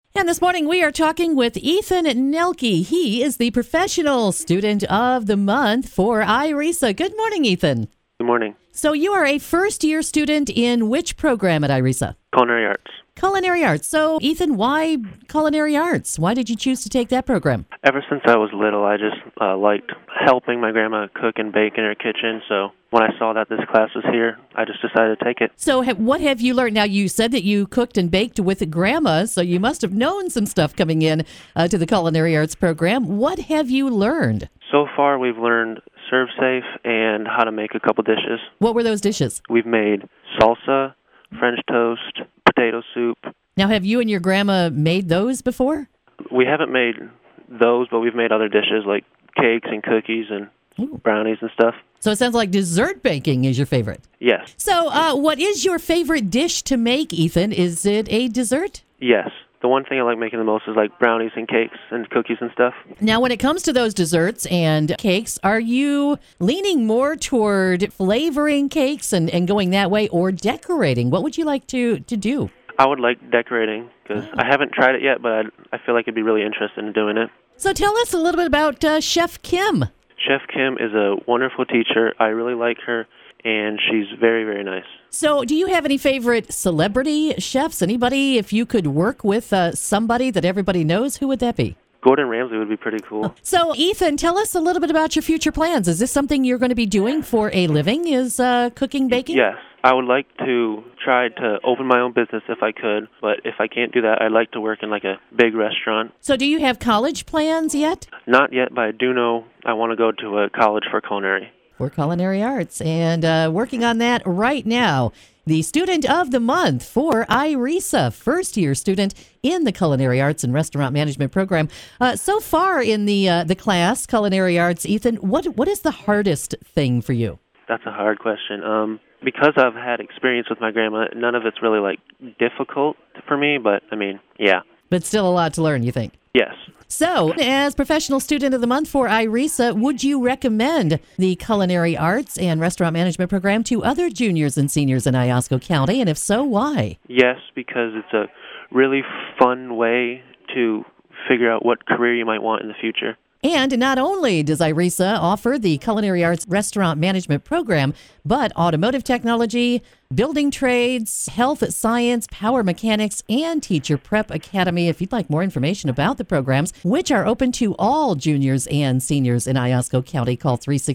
And this morning we are talking with Ethan Nelke. He is the Professional Student of the Month for IRESA. Good morning, Ethan. Good morning. So you are a first-year student in which program at IRESA? Culinary arts. Culinary arts. So, Ethan, why culinary arts? Why did you choose to take that program? Ever since I was little, I just liked helping my grandma cook and bake in her kitchen. So when I saw that this class was here, I just decided to take it. So what have you learned? Now, you said that you cooked and baked with grandma, so you must have known some stuff coming in to the culinary arts program. What have you learned? So far, we've learned serve safe and how to make a couple dishes. What were those dishes? We've made salsa, French toast, potato soup. Now, have you and your grandma made those before? We haven't made those, but we've made other dishes like cakes and cookies and brownies and stuff. So it sounds like dessert baking is your favorite. Yes. So what is your favorite dish to make, Ethan? Is it a dessert? Yes. The one thing I like making the most is like brownies and cakes and cookies and stuff. Now, when it comes to those desserts and cakes, are you leaning more toward flavoring cakes and going that way, or decorating? What would you like to do? I would like decorating because I haven't tried it yet, but I feel like I'd be really interested in doing it. So tell us a little bit about Chef Kim. Chef Kim is a wonderful teacher. I really like her, and she's very, very nice. So do you have any favorite celebrity chefs? Anybody, if you could work with somebody that everybody knows, who would that be? Gordon Ramsay would be pretty cool. So, Ethan, tell us a little bit about your future plans. Is this something you're going to be doing for a living, is cooking, baking? Yes. I would like to try to open my own business if I could, but if I can't do that, I'd like to work in like a big restaurant. So do you have college plans yet? Not yet, but I do know I want to go to a college for culinary. For culinary arts, and working on that right now. The Student of the Month for IRESA, first-year student in the Culinary Arts and Restaurant Management program. So far in the class, Culinary Arts, Ethan, what is the hardest thing for you? That's a hard question. Because I've had experience with my grandma, none of it's really like difficult for me, but I mean, yeah. But still a lot to learn, you think? Yes. So, as Professional Student of the Month for IRESA, would you recommend the Culinary Arts and Restaurant Management program to other juniors and seniors in Iosco County? And if so, why? Yes, because it's a really fun way to figure out what career you might want in the future. And not only does IRESA offer the Culinary Arts Restaurant Management program, but automotive technology, building trades, health science, power mechanics, and Teacher Prep Academy. If you'd like more information about the programs, which are open to all juniors and seniors in Iosco County, call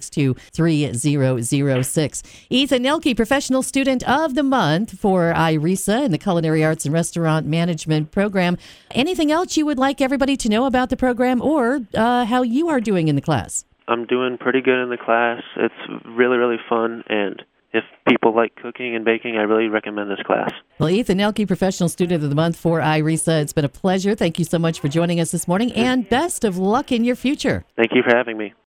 362-3006. Ethan Nelke, Professional Student of the Month for IRESA in the Culinary Arts and Restaurant Management program. Anything else you would like everybody to know about the program, or how you are doing in the class? I'm doing pretty good in the class. It's really, really fun, and if people like cooking and baking, I really recommend this class. Well, Ethan Nelke, Professional Student of the Month for IRESA, it's been a pleasure. Thank you so much for joining us this morning, and best of luck in your future. Thank you for having me.